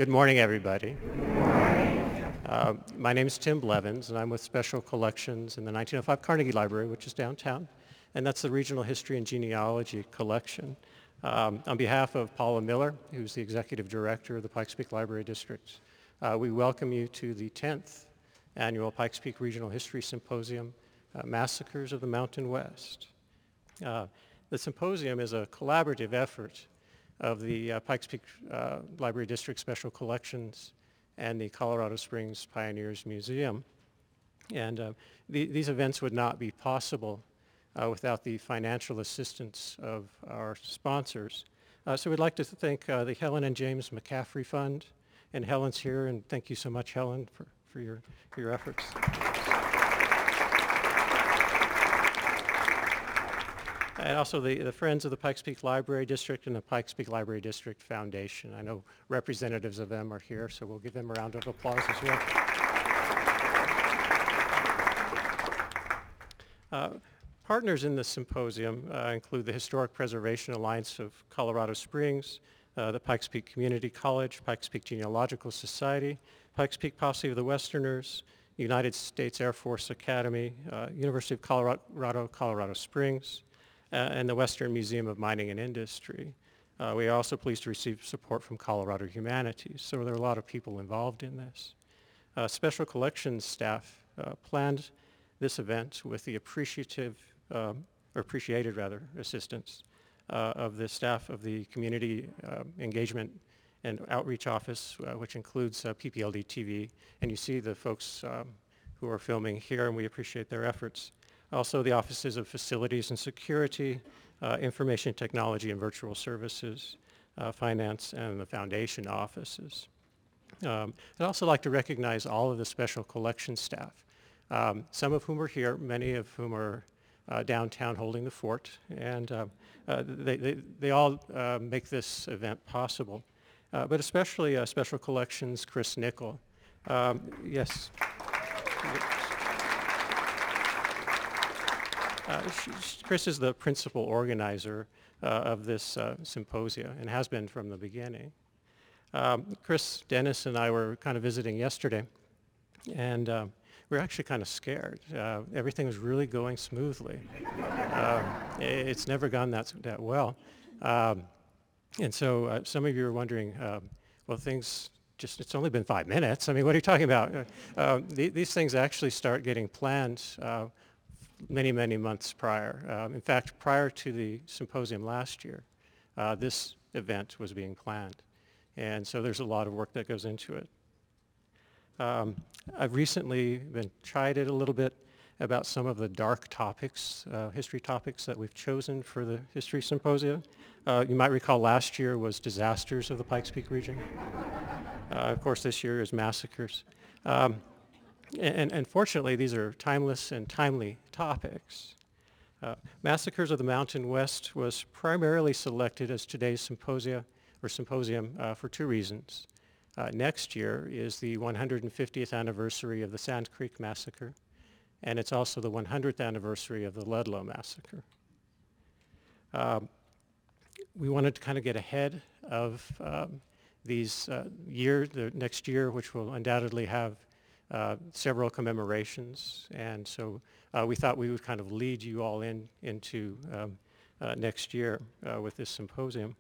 Good morning, everybody. My name is Tim Blevins, and I'm with Special Collections in the 1905 Carnegie Library, which is downtown, and that's the Regional History and Genealogy Collection. On behalf of Paula Miller, who's the Executive Director of the Pikes Peak Library District, we welcome you to the 10th Annual Pikes Peak Regional History Symposium, Massacres of the Mountain West. The symposium is a collaborative effort of the Pikes Peak Library District Special Collections and the Colorado Springs Pioneers Museum. And these events would not be possible without the financial assistance of our sponsors. So we'd like to thank the Helen and James McCaffrey Fund, and Helen's here, and thank you so much, Helen, for your efforts. And also the Friends of the Pikes Peak Library District and the Pikes Peak Library District Foundation. I know representatives of them are here, so we'll give them a round of applause as well. Partners in this symposium include the Historic Preservation Alliance of Colorado Springs, the Pikes Peak Community College, Pikes Peak Genealogical Society, Pikes Peak Posse of the Westerners, United States Air Force Academy, University of Colorado Springs, and the Western Museum of Mining and Industry. We are also pleased to receive support from Colorado Humanities, so there are a lot of people involved in this. Special Collections staff planned this event with the appreciated assistance of the staff of the Community Engagement and Outreach Office, which includes PPLD TV, and you see the folks who are filming here, and we appreciate their efforts. Also, the Offices of Facilities and Security, Information Technology and Virtual Services, Finance, and the Foundation offices. I'd also like to recognize all of the Special Collections staff, some of whom are here, many of whom are downtown holding the fort, and they all make this event possible. But especially Special Collections, Chris Nickel. Yes. Chris is the principal organizer of this symposia and has been from the beginning. Chris, Dennis, and I were kind of visiting yesterday, and we were actually kind of scared. Everything was really going smoothly. It's never gone that well. And so some of you are wondering, well, it's only been 5 minutes. I mean, what are you talking about? These things actually start getting planned many, many months prior. In fact, prior to the symposium last year, this event was being planned. And so there's a lot of work that goes into it. I've recently been chided a little bit about some of the dark topics, history topics that we've chosen for the History Symposium. You might recall last year was disasters of the Pikes Peak region. Of course, this year is massacres. And fortunately, these are timeless and timely topics. Massacres of the Mountain West was primarily selected as today's symposium for two reasons. Next year is the 150th anniversary of the Sand Creek Massacre, and it's also the 100th anniversary of the Ludlow Massacre. We wanted to kind of get ahead of the next year, which will undoubtedly have several commemorations, and so we thought we would kind of lead you all into next year with this symposium.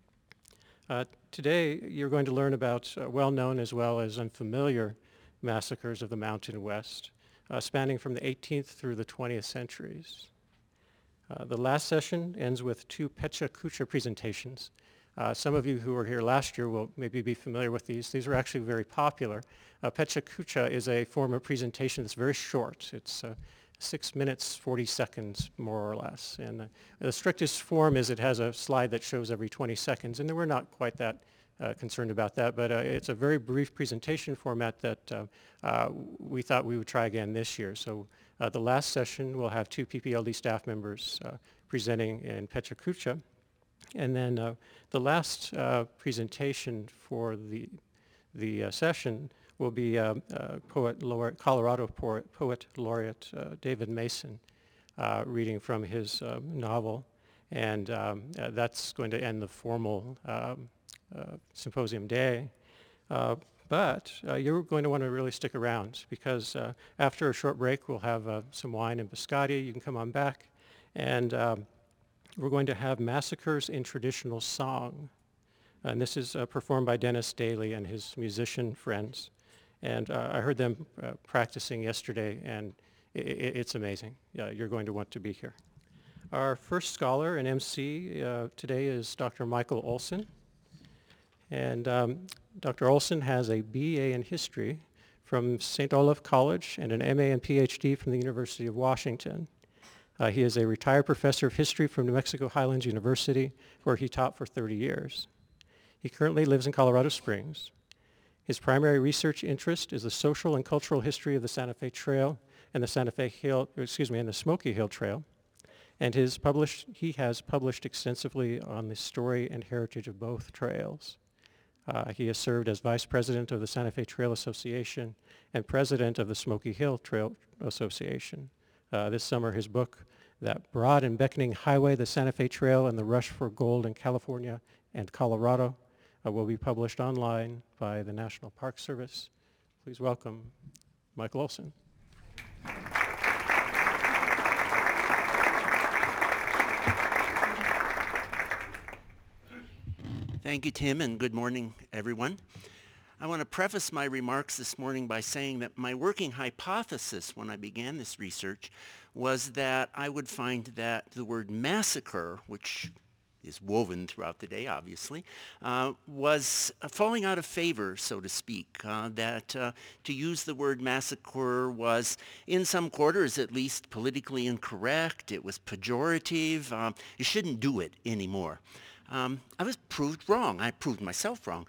Today, you're going to learn about well-known as well as unfamiliar massacres of the Mountain West, spanning from the 18th through the 20th centuries. The last session ends with two Pecha Kucha presentations. Some of you who were here last year will maybe be familiar with these. These are actually very popular. Pecha Kucha is a form of presentation that's very short. It's 6 minutes, 40 seconds, more or less. And the strictest form is it has a slide that shows every 20 seconds, and we're not quite that concerned about that, but it's a very brief presentation format that we thought we would try again this year. So the last session will have two PPLD staff members presenting in Pecha Kucha. And then the last presentation for the session will be Colorado Poet Laureate David Mason reading from his novel, and that's going to end the formal symposium day. But you're going to want to really stick around because after a short break, we'll have some wine and biscotti. You can come on back. And we're going to have Massacres in Traditional Song. And this is performed by Dennis Daly and his musician friends. And I heard them practicing yesterday, and it's amazing. You're going to want to be here. Our first scholar and MC today is Dr. Michael Olson. And Dr. Olson has a BA in history from St. Olaf College and an MA and PhD from the University of Washington. He is a retired professor of history from New Mexico Highlands University, where he taught for 30 years. He currently lives in Colorado Springs. His primary research interest is the social and cultural history of the Santa Fe Trail and the and the Smoky Hill Trail. And he has published extensively on the story and heritage of both trails. He has served as vice president of the Santa Fe Trail Association and president of the Smoky Hill Trail Association. This summer, his book, That Broad and Beckoning Highway, the Santa Fe Trail and the Rush for Gold in California and Colorado, will be published online by the National Park Service. Please welcome Michael Olson. Thank you, Tim, and good morning, everyone. I want to preface my remarks this morning by saying that my working hypothesis when I began this research was that I would find that the word massacre, which is woven throughout the day, obviously, was falling out of favor, so to speak. To use the word massacre was, in some quarters at least, politically incorrect. It was pejorative. You shouldn't do it anymore. I was proved wrong. I proved myself wrong.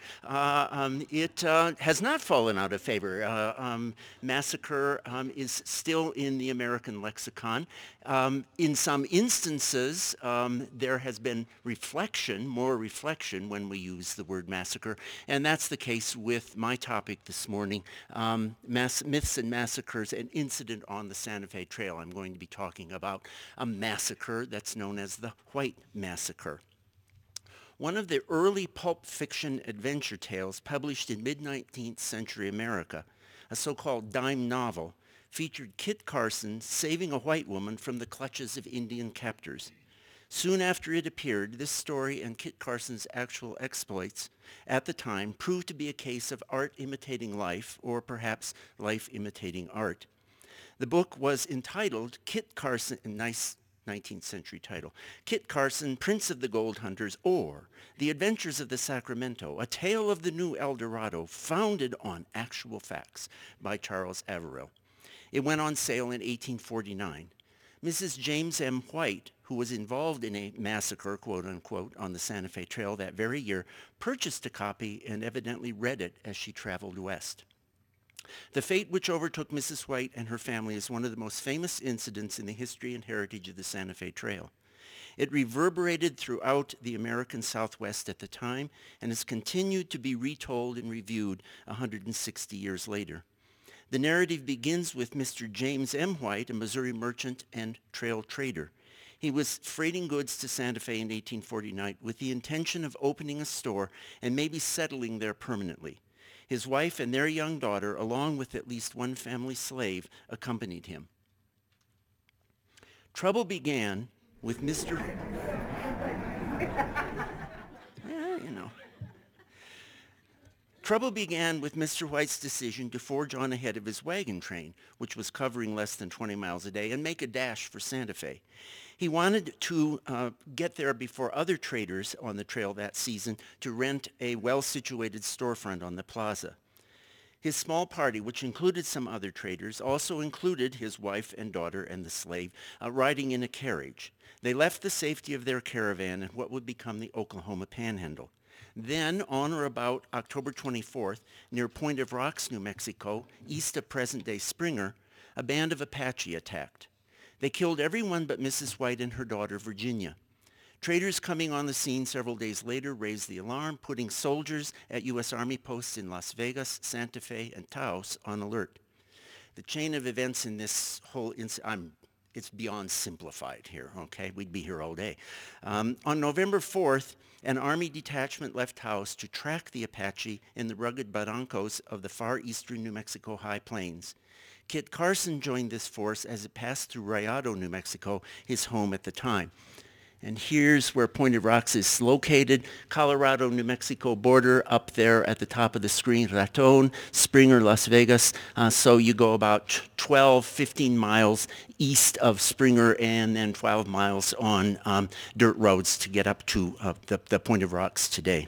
It has not fallen out of favor. Massacre is still in the American lexicon. In some instances, there has been more reflection when we use the word massacre, and that's the case with my topic this morning, myths and massacres, an incident on the Santa Fe Trail. I'm going to be talking about a massacre that's known as the White Massacre. One of the early pulp fiction adventure tales published in mid-19th century America, a so-called dime novel, featured Kit Carson saving a white woman from the clutches of Indian captors. Soon after it appeared, this story and Kit Carson's actual exploits at the time proved to be a case of art imitating life, or perhaps life imitating art. The book was entitled Kit Carson, nice 19th century title, Kit Carson, Prince of the Gold Hunters, or The Adventures of the Sacramento, A Tale of the New El Dorado, founded on actual facts, by Charles Averill. It went on sale in 1849. Mrs. James M. White, who was involved in a massacre, quote unquote, on the Santa Fe Trail that very year, purchased a copy and evidently read it as she traveled west. The fate which overtook Mrs. White and her family is one of the most famous incidents in the history and heritage of the Santa Fe Trail. It reverberated throughout the American Southwest at the time and has continued to be retold and reviewed 160 years later. The narrative begins with Mr. James M. White, a Missouri merchant and trail trader. He was freighting goods to Santa Fe in 1849 with the intention of opening a store and maybe settling there permanently. His wife and their young daughter, along with at least one family slave, accompanied him. Trouble began with Mr. Trouble began with Mr. White's decision to forge on ahead of his wagon train, which was covering less than 20 miles a day, and make a dash for Santa Fe. He wanted to get there before other traders on the trail that season to rent a well-situated storefront on the plaza. His small party, which included some other traders, also included his wife and daughter and the slave, riding in a carriage. They left the safety of their caravan in what would become the Oklahoma Panhandle. Then, on or about October 24th, near Point of Rocks, New Mexico, east of present-day Springer, a band of Apache attacked. They killed everyone but Mrs. White and her daughter, Virginia. Traders coming on the scene several days later raised the alarm, putting soldiers at U.S. Army posts in Las Vegas, Santa Fe, and Taos on alert. The chain of events in this whole incident, I'm it's beyond simplified here, okay? We'd be here all day. On November 4th, an Army detachment left Taos to track the Apache in the rugged barrancos of the far eastern New Mexico high plains. Kit Carson joined this force as it passed through Rayado, New Mexico, his home at the time. And here's where Pointed Rocks is located, Colorado-New Mexico border up there at the top of the screen, Raton, Springer, Las Vegas. So you go about 12, 15 miles east of Springer and then 12 miles on dirt roads to get up to the Pointed Rocks today.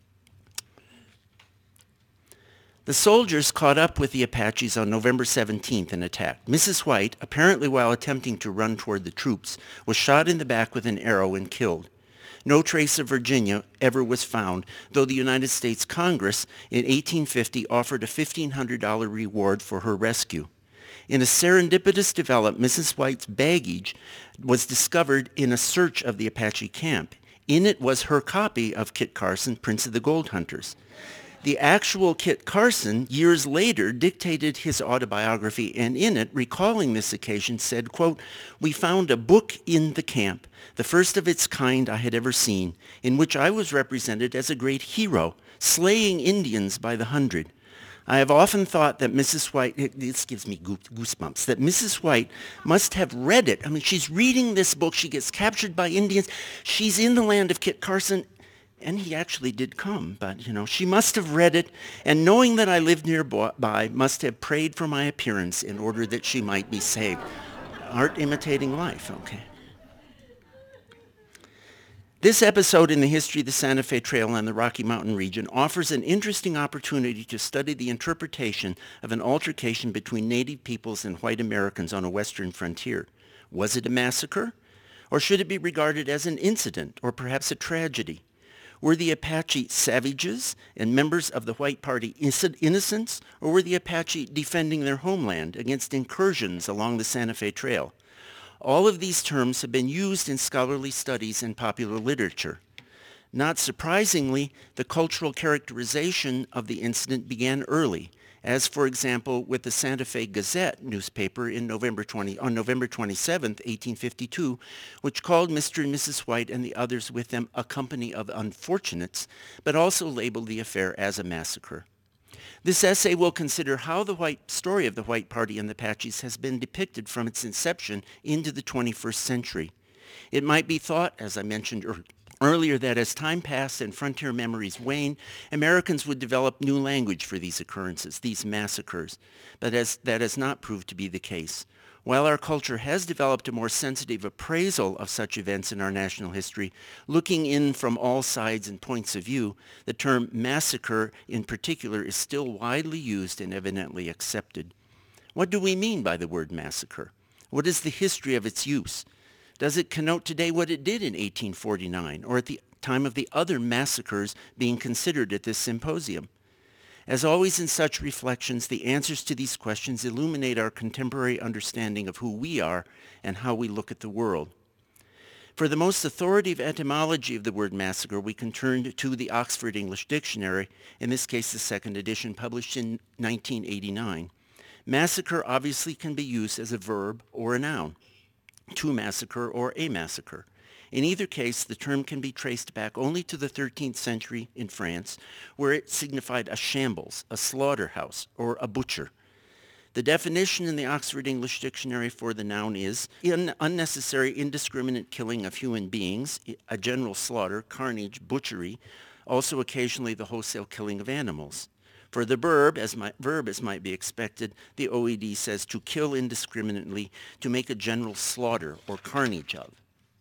The soldiers caught up with the Apaches on November 17th and attacked. Mrs. White, apparently while attempting to run toward the troops, was shot in the back with an arrow and killed. No trace of Virginia ever was found, though the United States Congress in 1850 offered a $1,500 reward for her rescue. In a serendipitous development, Mrs. White's baggage was discovered in a search of the Apache camp. In it was her copy of Kit Carson, Prince of the Gold Hunters. The actual Kit Carson, years later, dictated his autobiography, and in it, recalling this occasion, said, quote, "We found a book in the camp, the first of its kind I had ever seen, in which I was represented as a great hero, slaying Indians by the hundred. I have often thought that Mrs. White," this gives me goosebumps, that Mrs. White must have read it. I mean, she's reading this book, she gets captured by Indians, she's in the land of Kit Carson, and he actually did come, but, she must have read it, and knowing that I lived nearby, must have prayed for my appearance in order that she might be saved. Art imitating life, okay. This episode in the history of the Santa Fe Trail and the Rocky Mountain region offers an interesting opportunity to study the interpretation of an altercation between Native peoples and white Americans on a western frontier. Was it a massacre? Or should it be regarded as an incident, or perhaps a tragedy? Were the Apache savages and members of the White Party innocents, or were the Apache defending their homeland against incursions along the Santa Fe Trail? All of these terms have been used in scholarly studies and popular literature. Not surprisingly, the cultural characterization of the incident began early, as for example with the Santa Fe Gazette newspaper on November 27, 1852, which called Mr. and Mrs. White and the others with them a company of unfortunates, but also labeled the affair as a massacre. This essay will consider how the story of the White Party and the Apaches has been depicted from its inception into the 21st century. It might be thought, as I mentioned earlier, that as time passed and frontier memories waned, Americans would develop new language for these occurrences, these massacres, but that has not proved to be the case. While our culture has developed a more sensitive appraisal of such events in our national history, looking in from all sides and points of view, the term massacre in particular is still widely used and evidently accepted. What do we mean by the word massacre? What is the history of its use? Does it connote today what it did in 1849 or at the time of the other massacres being considered at this symposium? As always in such reflections, the answers to these questions illuminate our contemporary understanding of who we are and how we look at the world. For the most authoritative etymology of the word massacre, we can turn to the Oxford English Dictionary, in this case the second edition, published in 1989. Massacre obviously can be used as a verb or a noun, to massacre or a massacre. In either case, the term can be traced back only to the 13th century in France, where it signified a shambles, a slaughterhouse, or a butcher. The definition in the Oxford English Dictionary for the noun is unnecessary, indiscriminate killing of human beings, a general slaughter, carnage, butchery, also occasionally the wholesale killing of animals. For the verb, as might be expected, the OED says to kill indiscriminately, to make a general slaughter or carnage of.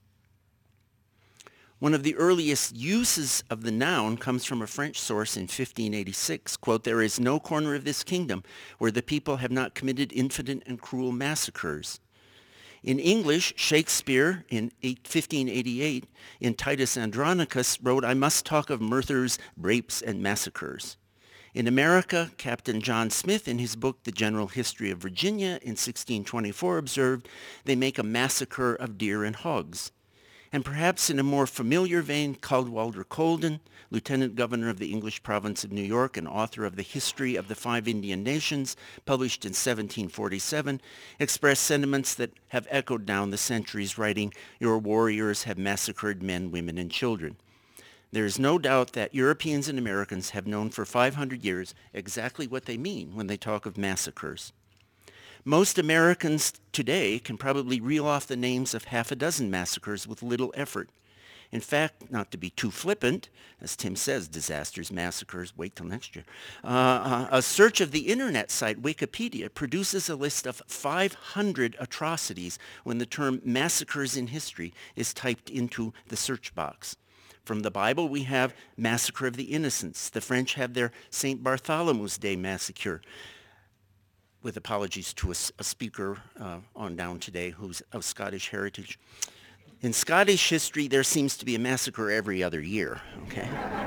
One of the earliest uses of the noun comes from a French source in 1586. Quote, "There is no corner of this kingdom where the people have not committed infinite and cruel massacres." In English, Shakespeare in 1588 in Titus Andronicus wrote, "I must talk of murders, rapes, and massacres." In America, Captain John Smith, in his book The General History of Virginia in 1624, observed, "They make a massacre of deer and hogs." And perhaps in a more familiar vein, Cadwallader Colden, Lieutenant Governor of the English Province of New York and author of The History of the Five Indian Nations, published in 1747, expressed sentiments that have echoed down the centuries, writing, "Your warriors have massacred men, women, and children." There is no doubt that Europeans and Americans have known for 500 years exactly what they mean when they talk of massacres. Most Americans today can probably reel off the names of half a dozen massacres with little effort. In fact, not to be too flippant, as Tim says, disasters, massacres, wait till next year. A search of the internet site Wikipedia produces a list of 500 atrocities when the term massacres in history is typed into the search box. From the Bible, we have Massacre of the Innocents. The French have their St. Bartholomew's Day massacre, with apologies to a speaker on down today who's of Scottish heritage. In Scottish history, there seems to be a massacre every other year, okay?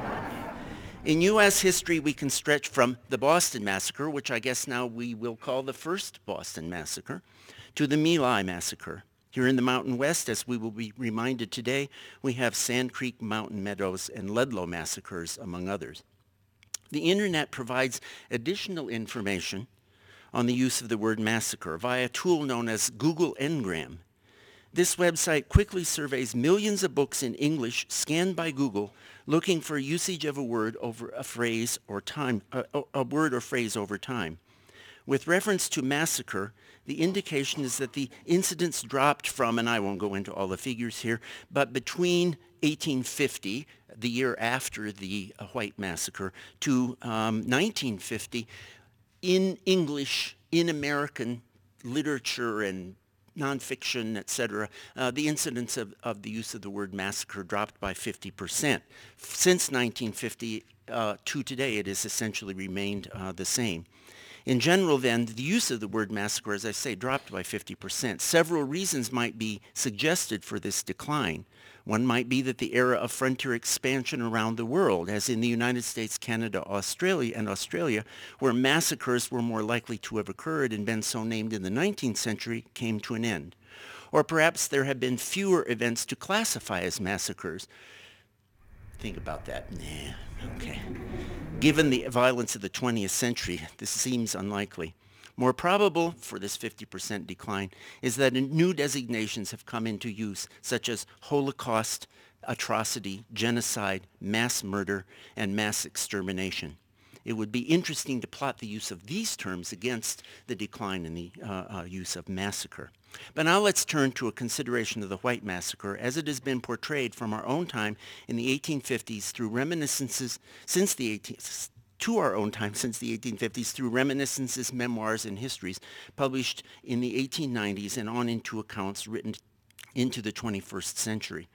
In U.S. history, we can stretch from the Boston Massacre, which I guess now we will call the first Boston Massacre, to the My Lai Massacre. Here in the Mountain West, as we will be reminded today, we have Sand Creek, Mountain Meadows, and Ludlow massacres, among others. The internet provides additional information on the use of the word massacre via a tool known as Google Ngram. This website quickly surveys millions of books in English scanned by Google, looking for usage of a word over a phrase or time, a word or phrase over time. With reference to massacre, the indication is that the incidents dropped from, and I won't go into all the figures here, but between 1850, the year after the White Massacre, to 1950, in English, in American literature and nonfiction, etc., the incidence of the use of the word massacre dropped by 50%. Since 1950 to today, it has essentially remained the same. In general, then, the use of the word massacre, as I say, dropped by 50%. Several reasons might be suggested for this decline. One might be that the era of frontier expansion around the world, as in the United States, Canada, Australia, where massacres were more likely to have occurred and been so named in the 19th century, came to an end. Or perhaps there have been fewer events to classify as massacres. Think about that. Nah, okay. Given the violence of the 20th century, this seems unlikely. More probable for this 50% decline is that new designations have come into use, such as Holocaust, atrocity, genocide, mass murder, and mass extermination. It would be interesting to plot the use of these terms against the decline in the use of massacre. But now let's turn to a consideration of the White Massacre as it has been portrayed from our own time in the 1850s through reminiscences to our own time since the 1850s through reminiscences, memoirs, and histories published in the 1890s and on into accounts written into the 21st century.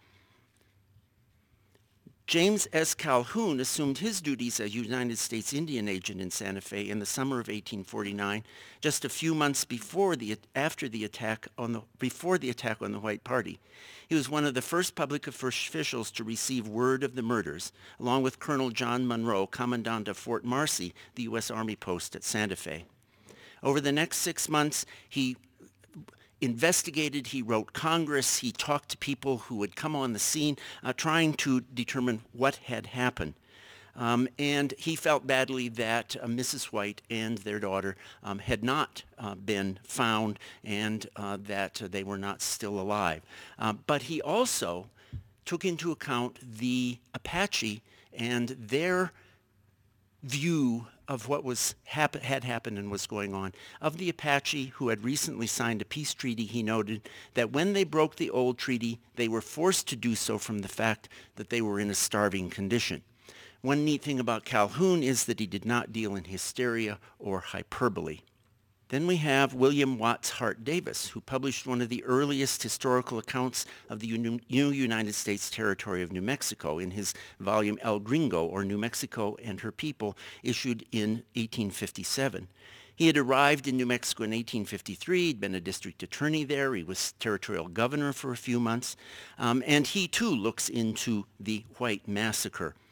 James S. Calhoun assumed his duties as United States Indian agent in Santa Fe in the summer of 1849, just a few months before the attack on the White Party. He was one of the first public officials to receive word of the murders, along with Colonel John Monroe, Commandant of Fort Marcy, the U.S. Army post at Santa Fe. Over the next 6 months, he investigated, he wrote Congress, he talked to people who had come on the scene, trying to determine what had happened. And he felt badly that Mrs. White and their daughter had not been found and that they were not still alive. But he also took into account the Apache and their view of what had happened and was going on. Of the Apache who had recently signed a peace treaty, he noted that when they broke the old treaty, they were forced to do so from the fact that they were in a starving condition. One neat thing about Calhoun is that he did not deal in hysteria or hyperbole. Then we have William Watts Hart Davis, who published one of the earliest historical accounts of the new United States territory of New Mexico in his volume El Gringo, or New Mexico and Her People, issued in 1857. He had arrived in New Mexico in 1853. He'd been a district attorney there. He was territorial governor for a few months. And he, too, looks into the White Massacre.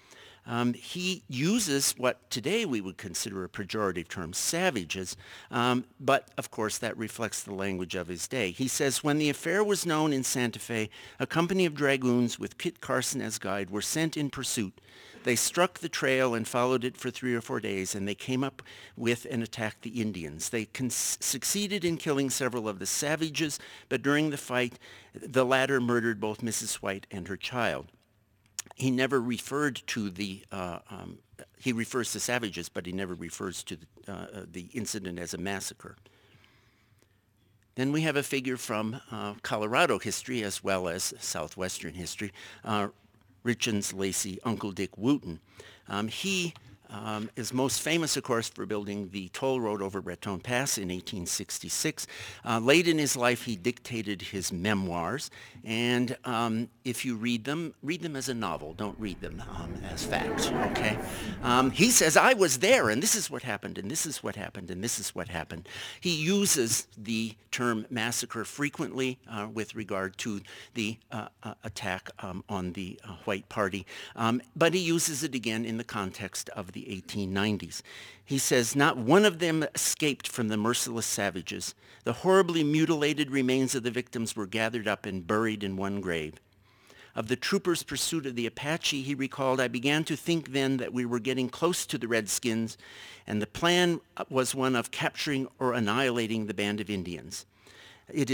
He uses what today we would consider a pejorative term, savages, but of course that reflects the language of his day. He says, when the affair was known in Santa Fe, a company of dragoons with Kit Carson as guide were sent in pursuit. They struck the trail and followed it for 3 or 4 days, and they came up with and attacked the Indians. They succeeded in killing several of the savages, but during the fight, the latter murdered both Mrs. White and her child. He never referred to he refers to savages, but he never refers to the incident as a massacre. Then we have a figure from Colorado history as well as Southwestern history, Richens Lacey, Uncle Dick Wooten. He is most famous, of course, for building the toll road over Raton Pass in 1866. Late in his life, he dictated his memoirs, and if you read them as a novel. Don't read them as fact, okay? He says, I was there, and this is what happened, and this is what happened, and this is what happened. He uses the term massacre frequently with regard to the attack on the White Party, but he uses it again in the context of the 1890s. He says, not one of them escaped from the merciless savages. The horribly mutilated remains of the victims were gathered up and buried in one grave. Of the troopers' pursuit of the Apache, he recalled, I began to think then that we were getting close to the Redskins, and the plan was one of capturing or annihilating the band of Indians. It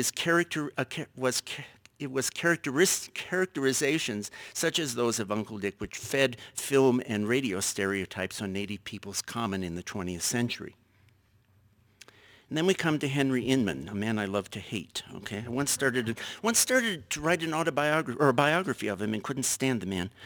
was characterizations such as those of Uncle Dick which fed film and radio stereotypes on Native peoples common in the 20th century. And then we come to Henry Inman, a man I love to hate. Okay, I once started to write an autobiography or a biography of him and couldn't stand the man.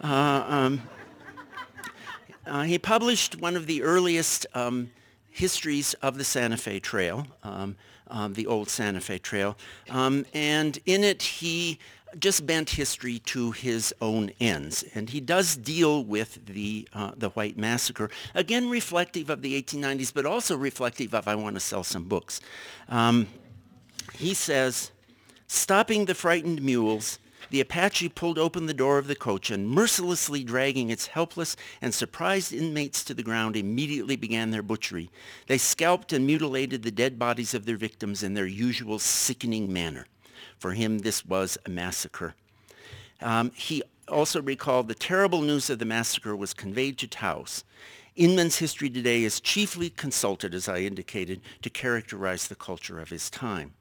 He published one of the earliest histories of the Santa Fe Trail, the old Santa Fe Trail, and in it he just bent history to his own ends. And he does deal with the White Massacre, again reflective of the 1890s, but also reflective of I want to sell some books. He says, stopping the frightened mules, the Apache pulled open the door of the coach and mercilessly dragging its helpless and surprised inmates to the ground immediately began their butchery. They scalped and mutilated the dead bodies of their victims in their usual sickening manner. For him, this was a massacre. He also recalled the terrible news of the massacre was conveyed to Taos. Inman's history today is chiefly consulted, as I indicated, to characterize the culture of his time.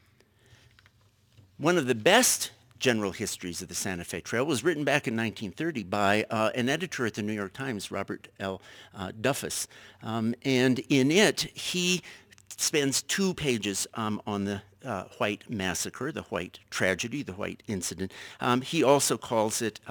One of the best general histories of the Santa Fe Trail was written back in 1930 by an editor at the New York Times, Robert L. Duffus. And in it, he spends 2 pages on the White Massacre, the White Tragedy, the White Incident. He also calls it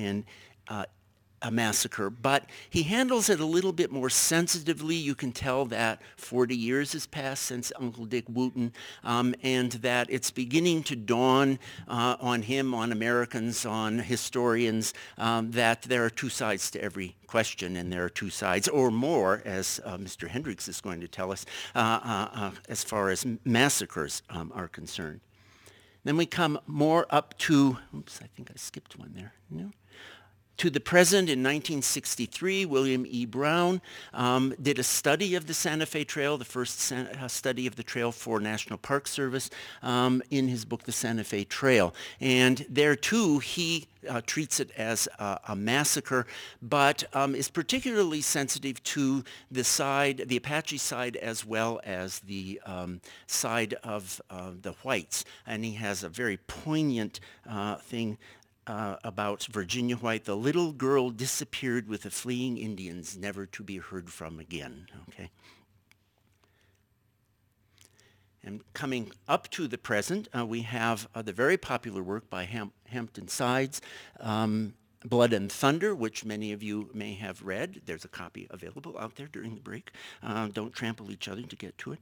a massacre, but he handles it a little bit more sensitively. You can tell that 40 years has passed since Uncle Dick Wooten, and that it's beginning to dawn on him, on Americans, on historians, that there are 2 sides to every question, and there are 2 sides, or more, as Mr. Hendricks is going to tell us, as far as massacres are concerned. Then we come more up to, oops, I think I skipped one there. No? To the present, in 1963, William E. Brown did a study of the Santa Fe Trail, the first study of the trail for National Park Service, in his book, The Santa Fe Trail. And there, too, he treats it as a massacre, but is particularly sensitive to the Apache side, as well as the side of the whites. And he has a very poignant thing about Virginia White. The little girl disappeared with the fleeing Indians, never to be heard from again. Okay. And coming up to the present, we have the very popular work by Hampton Sides, Blood and Thunder, which many of you may have read. There's a copy available out there during the break. Don't trample each other to get to it.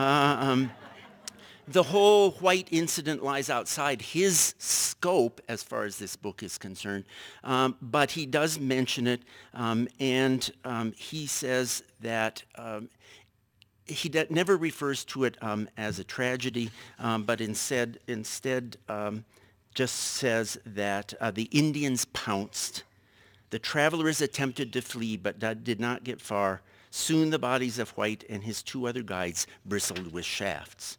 The whole White incident lies outside his scope as far as this book is concerned, but he does mention it, and he says that he never refers to it as a tragedy, but instead just says that the Indians pounced, The travelers attempted to flee, but did not get far. Soon the bodies of White and his 2 other guides bristled with shafts.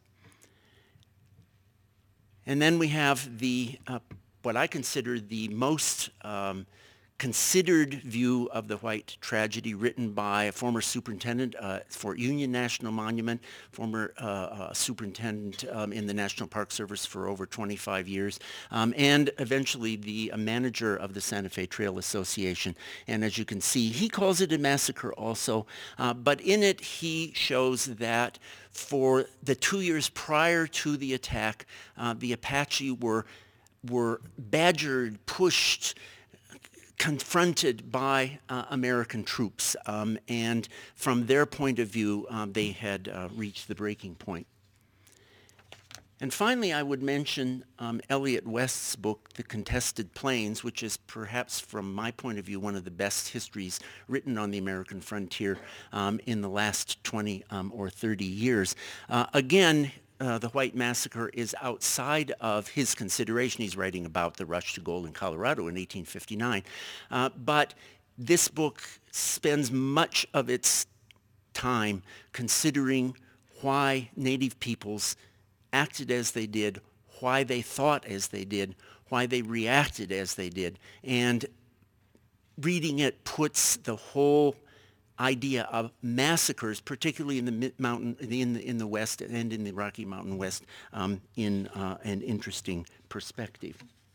And then we have the what I consider the most considered view of the White tragedy, written by a former superintendent at Fort Union National Monument, former superintendent in the National Park Service for over 25 years, and eventually the manager of the Santa Fe Trail Association. And as you can see, he calls it a massacre also, but in it he shows that for the 2 years prior to the attack, the Apache were badgered, pushed, confronted by American troops, and from their point of view, they had reached the breaking point. And finally, I would mention Elliott West's book, The Contested Plains, which is perhaps, from my point of view, one of the best histories written on the American frontier in the last 20 or 30 years. Again, the White Massacre is outside of his consideration. He's writing about the rush to gold in Colorado in 1859. But this book spends much of its time considering why Native peoples acted as they did, why they thought as they did, why they reacted as they did. And reading it puts the whole idea of massacres, particularly in the mid-mountain, in the West and in the Rocky Mountain West, in an interesting perspective.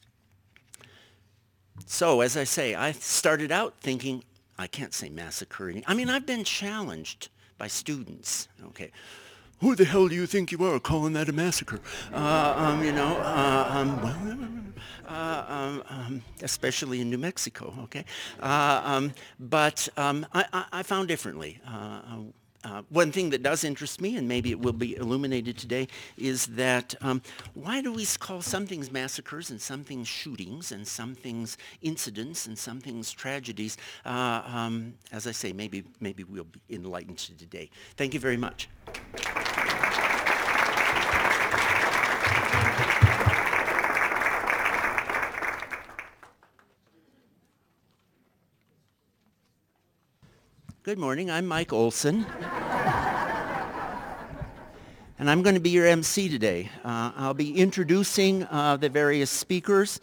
So, as I say, I started out thinking, I can't say massacre. I mean, I've been challenged by students, okay. Who the hell do you think you are calling that a massacre? Especially in New Mexico, okay? But I found differently. One thing that does interest me, and maybe it will be illuminated today, is that why do we call some things massacres and some things shootings and some things incidents and some things tragedies? As I say, maybe we'll be enlightened today. Thank you very much. Good morning, I'm Mike Olson. And I'm going to be your MC today. I'll be introducing the various speakers,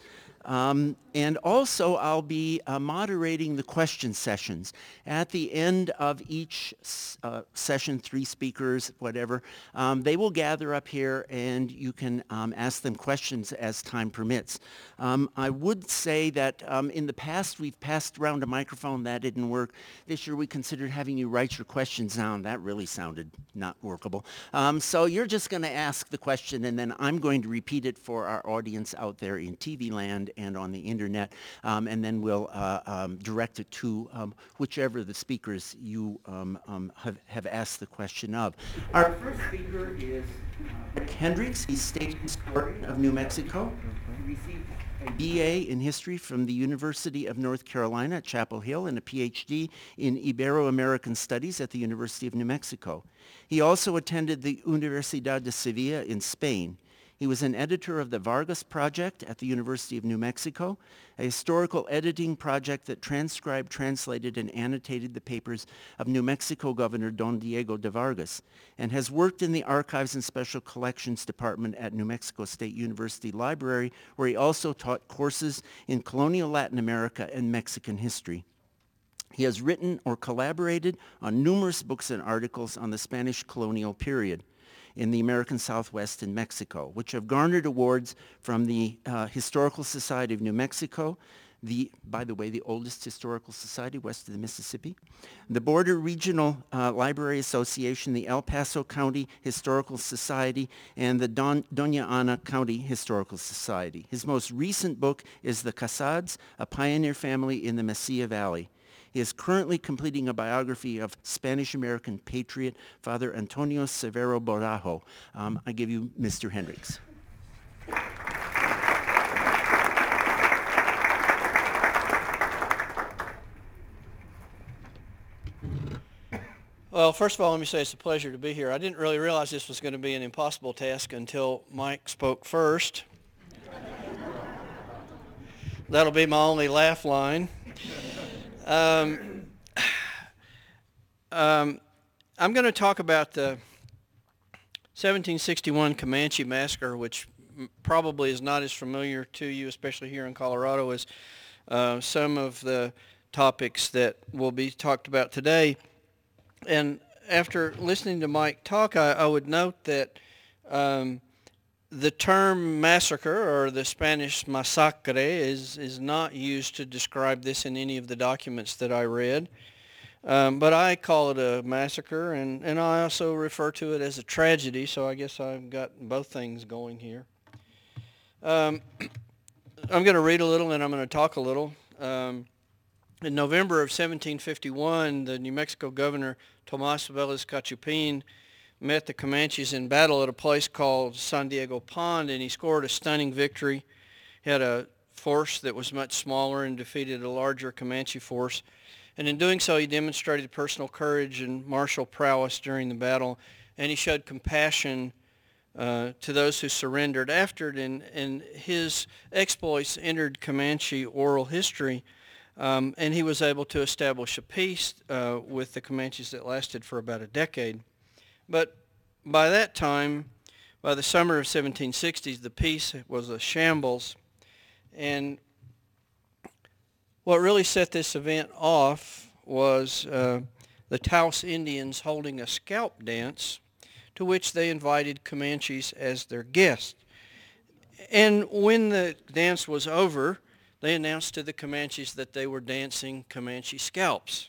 and also I'll be moderating the question sessions. At the end of each session, 3 speakers, whatever, they will gather up here and you can ask them questions as time permits. I would say that in the past we've passed around a microphone. That didn't work. This year we considered having you write your questions down. That really sounded not workable. So you're just going to ask the question, and then I'm going to repeat it for our audience out there in TV land and on the internet, and then we'll direct it to whichever the speakers you have asked the question of. Our first speaker is Rick Hendricks. He's state historian of New Mexico. He received a BA in history from the University of North Carolina at Chapel Hill and a PhD in Ibero-American Studies at the University of New Mexico. He also attended the Universidad de Sevilla in Spain. He was an editor of the Vargas Project at the University of New Mexico, a historical editing project that transcribed, translated, and annotated the papers of New Mexico Governor Don Diego de Vargas, and has worked in the Archives and Special Collections Department at New Mexico State University Library, where he also taught courses in colonial Latin America and Mexican history. He has written or collaborated on numerous books and articles on the Spanish colonial period in the American Southwest and Mexico, which have garnered awards from the Historical Society of New Mexico, by the way, the oldest historical society west of the Mississippi, the Border Regional Library Association, the El Paso County Historical Society, and the Doña Ana County Historical Society. His most recent book is The Casads, A Pioneer Family in the Mesilla Valley. He is currently completing a biography of Spanish-American patriot Father Antonio Severo Borajo. I give you Mr. Hendricks. Well, first of all, let me say it's a pleasure to be here. I didn't really realize this was going to be an impossible task until Mike spoke first. That'll be my only laugh line. Um, I'm going to talk about the 1761 Comanche Massacre, which probably is not as familiar to you, especially here in Colorado, as some of the topics that will be talked about today. And after listening to Mike talk, I would note that the term massacre, or the Spanish masacre, is not used to describe this in any of the documents that I read. But I call it a massacre, and I also refer to it as a tragedy, so I guess I've got both things going here. I'm going to read a little and I'm going to talk a little. In November of 1751, the New Mexico governor, Tomas Vélez Cachupin, met the Comanches in battle at a place called San Diego Pond, and he scored a stunning victory. He had a force that was much smaller and defeated a larger Comanche force. And in doing so, he demonstrated personal courage and martial prowess during the battle, and he showed compassion to those who surrendered after it, and his exploits entered Comanche oral history, and he was able to establish a peace with the Comanches that lasted for about a decade. But by that time, by the summer of 1760s, the peace was a shambles, and what really set this event off was the Taos Indians holding a scalp dance to which they invited Comanches as their guests. And when the dance was over, they announced to the Comanches that they were dancing Comanche scalps.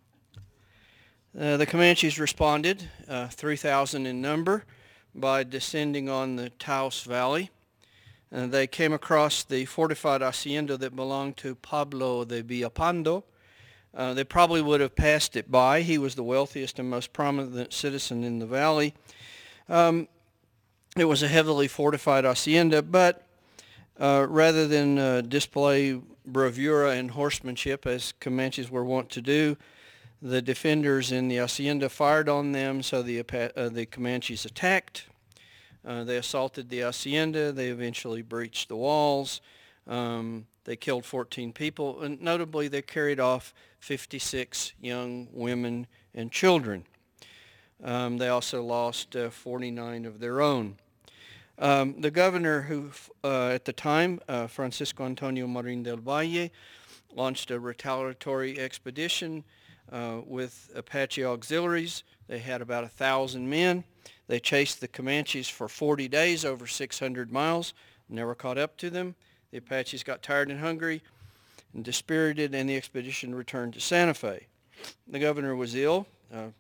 The Comanches responded, 3,000 in number, by descending on the Taos Valley. They came across the fortified hacienda that belonged to Pablo de Villapando. They probably would have passed it by. He was the wealthiest and most prominent citizen in the valley. It was a heavily fortified hacienda, but rather than display bravura and horsemanship, as Comanches were wont to do, the defenders in the hacienda fired on them, so the Comanches attacked. They assaulted the hacienda. They eventually breached the walls. They killed 14 people, and notably they carried off 56 young women and children. They also lost 49 of their own. The governor, who at the time, Francisco Antonio Marin del Valle, launched a retaliatory expedition with Apache auxiliaries. They had about 1,000 men. They chased the Comanches for 40 days, over 600 miles, never caught up to them. The Apaches got tired and hungry and dispirited, and the expedition returned to Santa Fe. The governor was ill,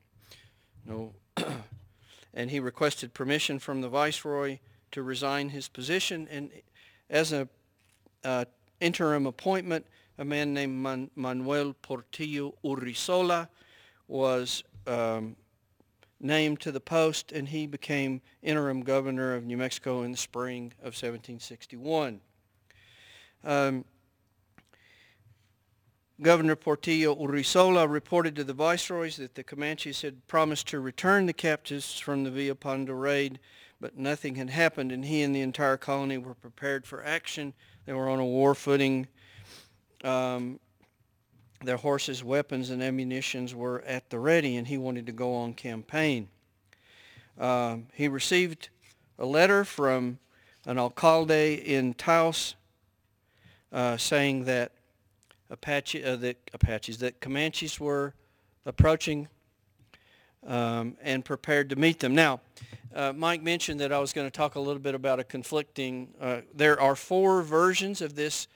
and he requested permission from the viceroy to resign his position, and as an interim appointment, a man named Manuel Portillo Urrizola was named to the post, and he became interim governor of New Mexico in the spring of 1761. Governor Portillo Urrizola reported to the viceroys that the Comanches had promised to return the captives from the Villapando raid, but nothing had happened, and he and the entire colony were prepared for action. They were on a war footing. Their horses, weapons, and ammunitions were at the ready, and he wanted to go on campaign. He received a letter from an alcalde in Taos saying that that Comanches were approaching and prepared to meet them. Now, Mike mentioned that I was going to talk a little bit about a conflicting. There are 4 versions of this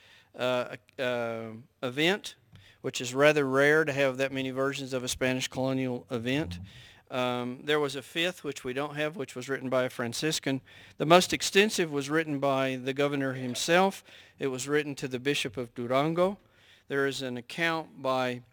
event, which is rather rare to have that many versions of a Spanish colonial event. There was a 5th, which we don't have, which was written by a Franciscan. The most extensive was written by the governor himself. It was written to the Bishop of Durango. There is an account by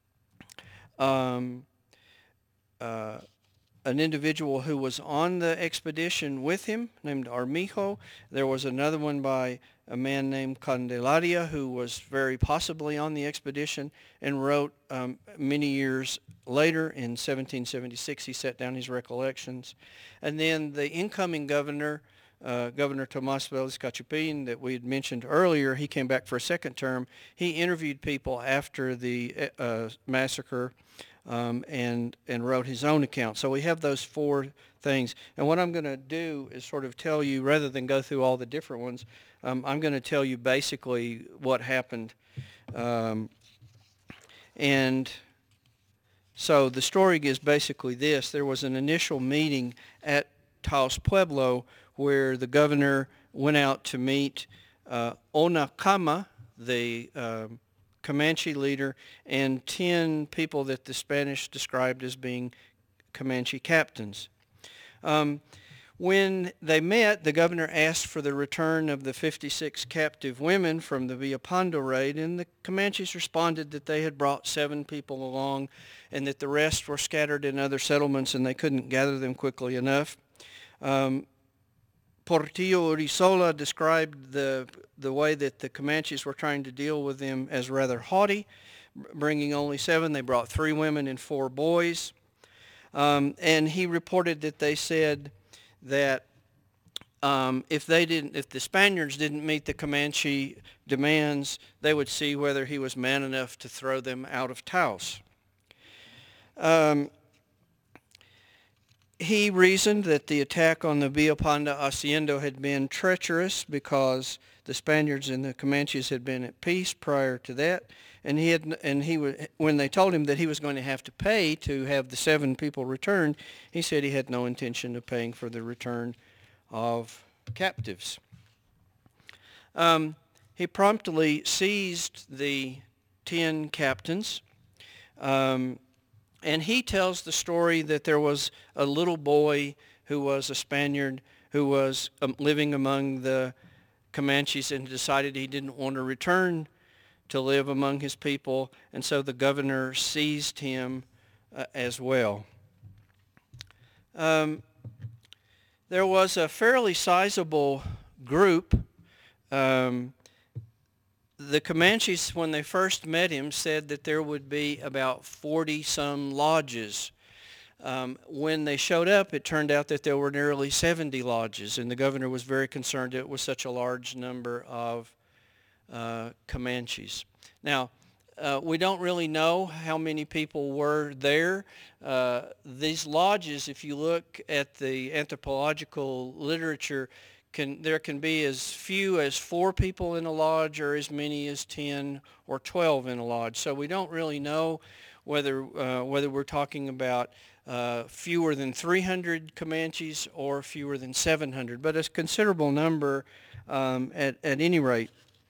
an individual who was on the expedition with him named Armijo. There was another one by a man named Candelaria, who was very possibly on the expedition and wrote many years later in 1776. He set down his recollections. And then the incoming governor, Governor Tomas Velez Cachupin that we had mentioned earlier, he came back for a second term. He interviewed people after the massacre and wrote his own account. So we have those four things. And what I'm going to do is sort of tell you, rather than go through all the different ones, I'm going to tell you basically what happened. And so the story is basically this. There was an initial meeting at Taos Pueblo where the governor went out to meet Onacama, the Comanche leader, and 10 people that the Spanish described as being Comanche captains. When they met, the governor asked for the return of the 56 captive women from the Villapando raid, and the Comanches responded that they had brought 7 people along and that the rest were scattered in other settlements and they couldn't gather them quickly enough. Portillo Urizola described the way that the Comanches were trying to deal with them as rather haughty, bringing only 7. They brought 3 women and 4 boys. And he reported that they said that if the Spaniards didn't meet the Comanche demands, they would see whether he was man enough to throw them out of Taos. He reasoned that the attack on the Villapando Hacienda had been treacherous because the Spaniards and the Comanches had been at peace prior to that, and when they told him that he was going to have to pay to have the 7 people returned, he said he had no intention of paying for the return of captives. He promptly seized the 10 captains. And he tells the story that there was a little boy who was a Spaniard who was living among the Comanches and decided he didn't want to return to live among his people, and so the governor seized him as well. There was a fairly sizable group. The Comanches, when they first met him, said that there would be about 40-some lodges. When they showed up, it turned out that there were nearly 70 lodges, and the governor was very concerned it was such a large number of Comanches. Now, we don't really know how many people were there. These lodges, if you look at the anthropological literature, there can be as few as 4 people in a lodge or as many as 10 or 12 in a lodge. So we don't really know whether we're talking about fewer than 300 Comanches or fewer than 700, but a considerable number at any rate.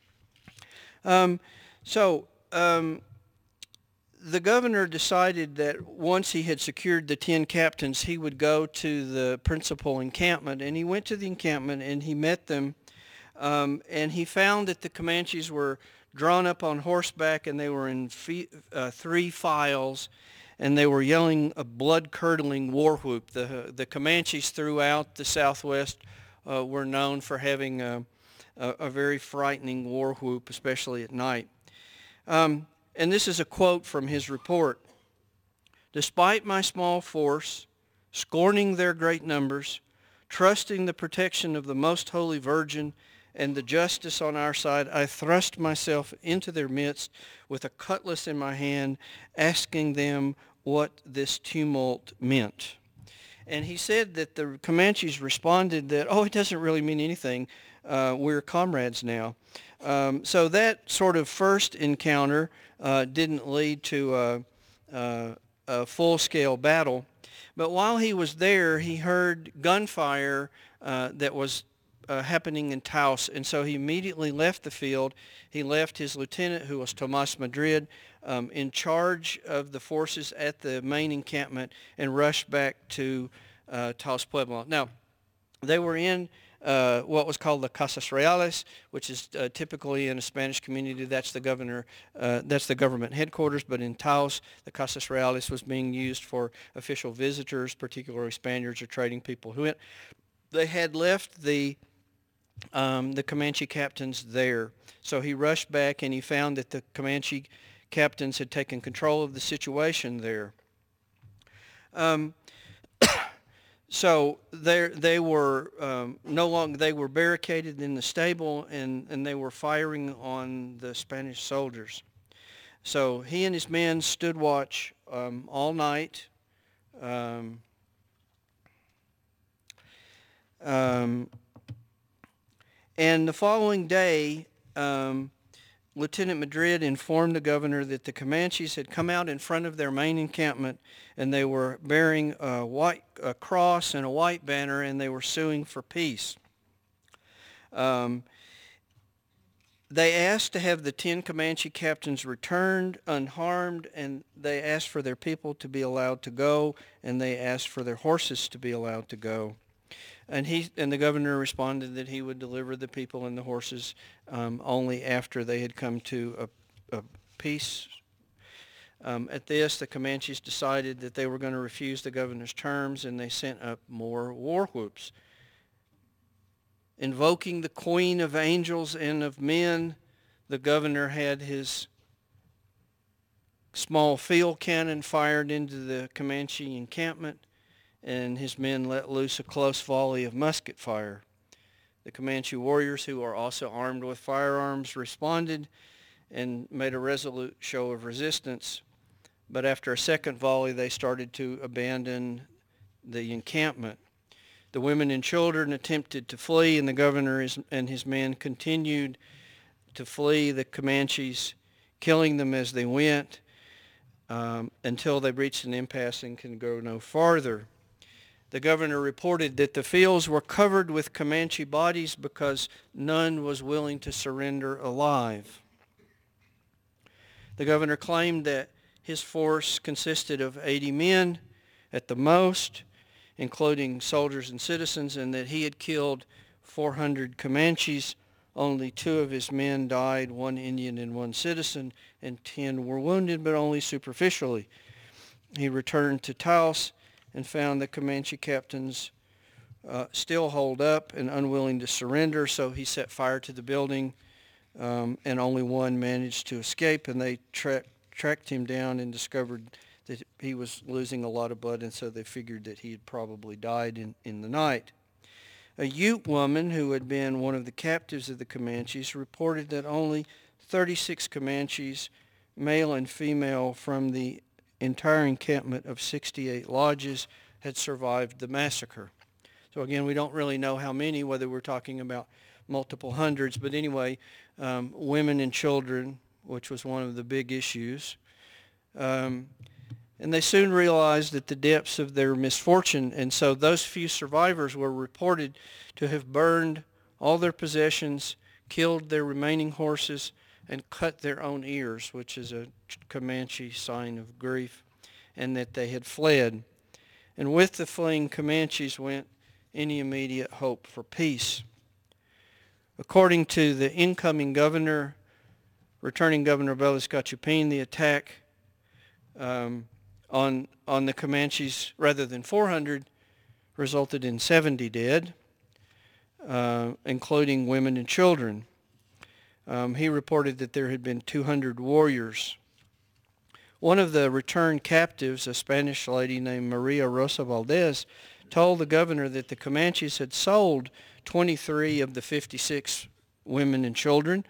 The governor decided that once he had secured the 10 captains, he would go to the principal encampment, and he went to the encampment and he met them, and he found that the Comanches were drawn up on horseback and they were in 3 files, and they were yelling a blood-curdling war whoop. The Comanches throughout the Southwest were known for having a very frightening war whoop, especially at night. And this is a quote from his report. "Despite my small force, scorning their great numbers, trusting the protection of the Most Holy Virgin and the justice on our side, I thrust myself into their midst with a cutlass in my hand, asking them what this tumult meant." And he said that the Comanches responded that, "Oh, it doesn't really mean anything. We're comrades now." So that sort of first encounter didn't lead to a full-scale battle. But while he was there, he heard gunfire that was happening in Taos, and so he immediately left the field. He left his lieutenant, who was Tomas Madrid, in charge of the forces at the main encampment, and rushed back to Taos Pueblo. Now, they were in what was called the Casas Reales, which is typically in a Spanish community, that's the government headquarters, but in Taos, the Casas Reales was being used for official visitors, particularly Spaniards or trading people who went. They had left the Comanche captains there. So he rushed back and he found that the Comanche captains had taken control of the situation there. So they were no longer, they were barricaded in the stable, and they were firing on the Spanish soldiers. So he and his men stood watch all night. Um, um, and the following day, Lieutenant Madrid informed the governor that the Comanches had come out in front of their main encampment, and they were bearing a cross and a white banner, and they were suing for peace. They asked to have the 10 Comanche captains returned unharmed, and they asked for their people to be allowed to go, and they asked for their horses to be allowed to go. And the governor responded that he would deliver the people and the horses only after they had come to a peace. At this, the Comanches decided that they were going to refuse the governor's terms, and they sent up more war whoops. Invoking the Queen of Angels and of Men, the governor had his small field cannon fired into the Comanche encampment, and his men let loose a close volley of musket fire. The Comanche warriors, who are also armed with firearms, responded and made a resolute show of resistance. But after a second volley, they started to abandon the encampment. The women and children attempted to flee, and the governor and his men continued to flee the Comanches, killing them as they went until they reached an impasse and could go no farther. The governor reported that the fields were covered with Comanche bodies because none was willing to surrender alive. The governor claimed that his force consisted of 80 men at the most, including soldiers and citizens, and that he had killed 400 Comanches. Only 2 of his men died, 1 Indian and 1 citizen, and 10 were wounded, but only superficially. He returned to Taos and found the Comanche captains still holed up and unwilling to surrender, so he set fire to the building, and only 1 managed to escape, and they tracked him down and discovered that he was losing a lot of blood, and so they figured that he had probably died in the night. A Ute woman who had been one of the captives of the Comanches reported that only 36 Comanches, male and female, from the entire encampment of 68 lodges had survived the massacre. So again, we don't really know how many, whether we're talking about multiple hundreds, but anyway, women and children, which was one of the big issues. And they soon realized that the depths of their misfortune, and so those few survivors were reported to have burned all their possessions, killed their remaining horses, and cut their own ears, which is a Comanche sign of grief, and that they had fled. And with the fleeing Comanches went any immediate hope for peace. According to the incoming governor, returning Governor Belis Gachupin, the attack on the Comanches, rather than 400, resulted in 70 dead, including women and children. He reported that there had been 200 warriors. One of the returned captives, a Spanish lady named Maria Rosa Valdez, told the governor that the Comanches had sold 23 of the 56 women and children,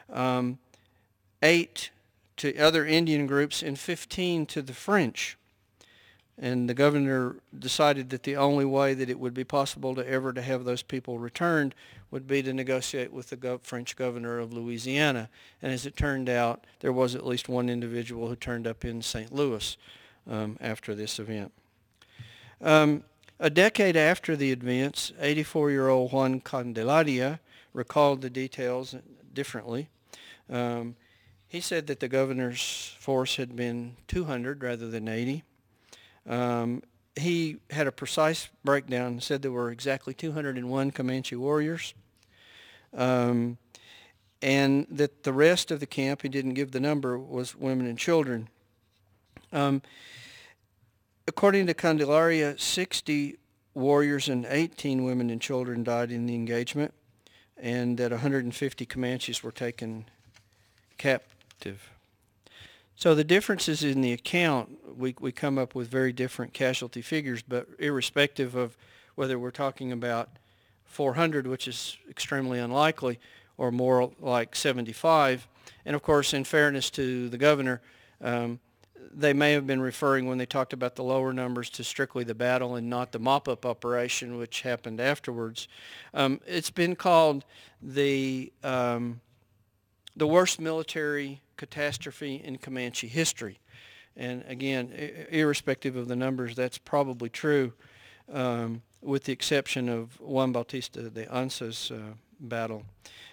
8 to other Indian groups, and 15 to the French. And the governor decided that the only way that it would be possible to have those people returned would be to negotiate with the French governor of Louisiana. And as it turned out, there was at least one individual who turned up in St. Louis after this event. A decade after the events, 84-year-old Juan Candelaria recalled the details differently. He said that the governor's force had been 200 rather than 80. He had a precise breakdown and said there were exactly 201 Comanche warriors, and that the rest of the camp, he didn't give the number, was women and children. According to Candelaria, 60 warriors and 18 women and children died in the engagement, and that 150 Comanches were taken captive. So the differences in the account, we come up with very different casualty figures, but irrespective of whether we're talking about 400, which is extremely unlikely, or more like 75. And of course, in fairness to the governor, they may have been referring when they talked about the lower numbers to strictly the battle and not the mop-up operation, which happened afterwards. It's been called the worst military catastrophe in Comanche history. And again, irrespective of the numbers, that's probably true, with the exception of Juan Bautista de Anza's battle.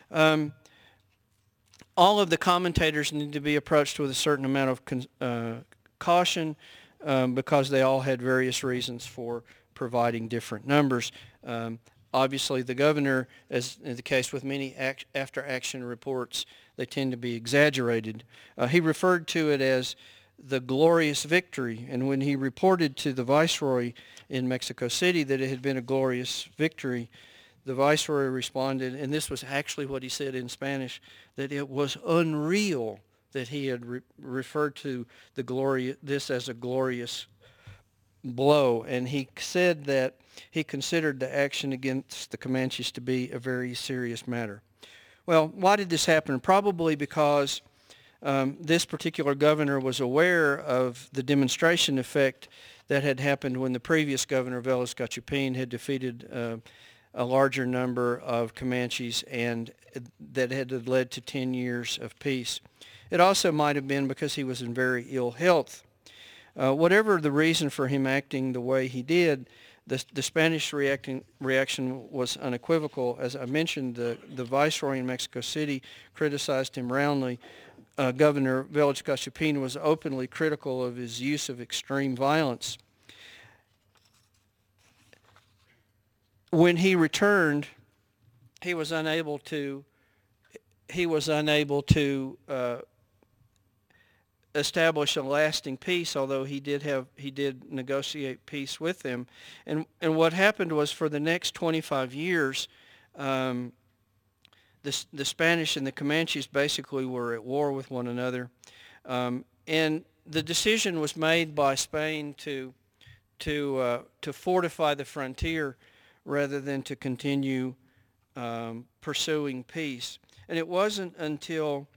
All of the commentators need to be approached with a certain amount of caution, because they all had various reasons for providing different numbers. Obviously, the governor, as in the case with many after-action reports, they tend to be exaggerated. He referred to it as the glorious victory, and when he reported to the viceroy in Mexico City that it had been a glorious victory, the viceroy responded, and this was actually what he said in Spanish, that it was unreal that he had referred to this as a glorious blow, and he said that he considered the action against the Comanches to be a very serious matter. Well, why did this happen? Probably because this particular governor was aware of the demonstration effect that had happened when the previous governor, Velez Gachupin, had defeated a larger number of Comanches, and that had led to 10 years of peace. It also might have been because he was in very ill health. Whatever the reason for him acting the way he did, the Spanish reaction was unequivocal. As I mentioned, the viceroy in Mexico City criticized him roundly. Governor Velez Gachupin was openly critical of his use of extreme violence. When he returned, he was unable to establish a lasting peace, although he did negotiate peace with them. And what happened was, for the next 25 years, the Spanish and the Comanches basically were at war with one another. And the decision was made by Spain to fortify the frontier rather than to continue pursuing peace. And it wasn't until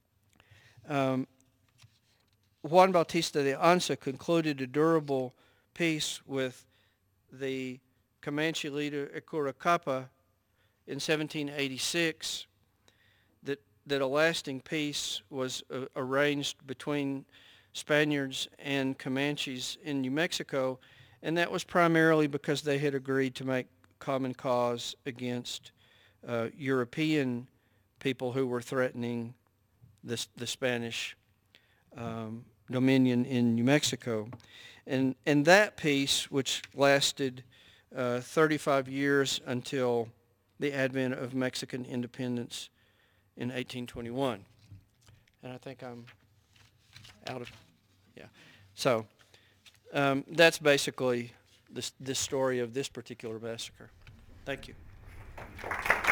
Juan Bautista de Anza concluded a durable peace with the Comanche leader Ecuracapa in 1786 that a lasting peace was arranged between Spaniards and Comanches in New Mexico, and that was primarily because they had agreed to make common cause against European people who were threatening the Spanish dominion in New Mexico. And that peace, which lasted 35 years until the advent of Mexican independence in 1821. And I think I'm out of, yeah. So that's basically the story of this particular massacre. Thank you.